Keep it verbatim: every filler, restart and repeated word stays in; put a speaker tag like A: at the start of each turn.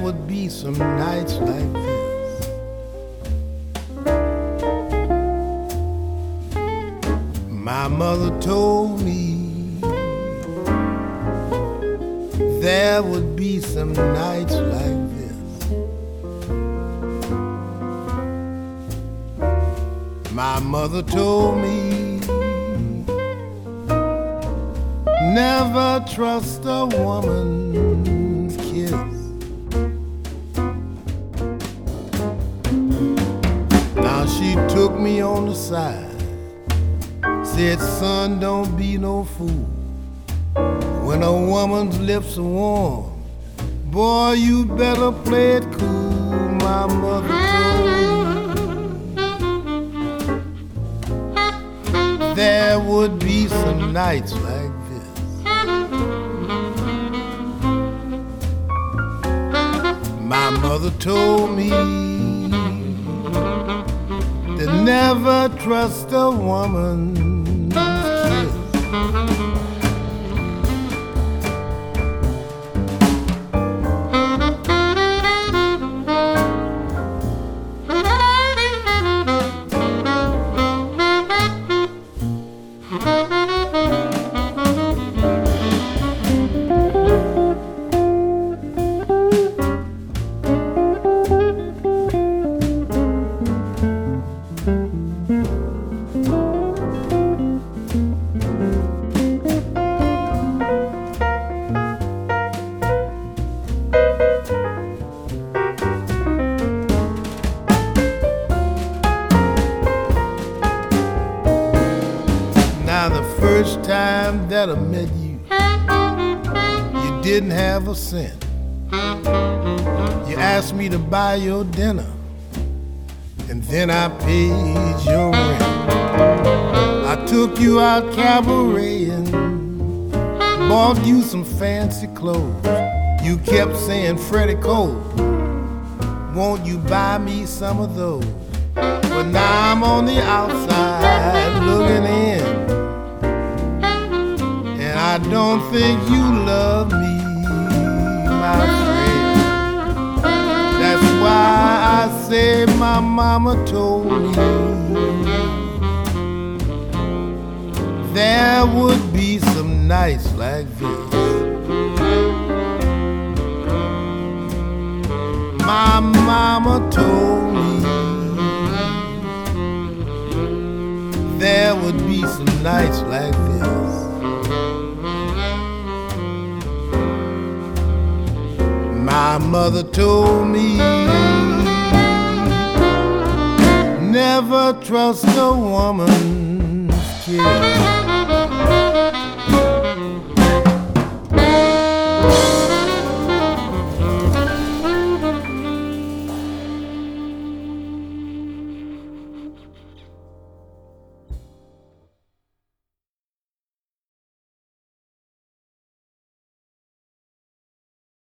A: would be some nights like this. My mother told me there would be some nights like this. My mother told me never trust a woman's kiss. Now she took me on the side, said, son, don't be no fool. When a woman's lips are warm, boy, you better play it cool. My mother told me there would be some nights like this. My mother told me to never trust a woman's kiss. Now the first time that I met you, you didn't have a cent. You asked me to buy your dinner, and then I paid your rent. I took you out cabareting, bought you some fancy clothes. You kept saying, Freddie Cole, won't you buy me some of those? But now I'm on the outside looking in, and I don't think you love me, my friend. That's why I say my mama told me there would be some nights like this. My mama told me there would be some nights like this. My mother told me never trust a woman's kiss.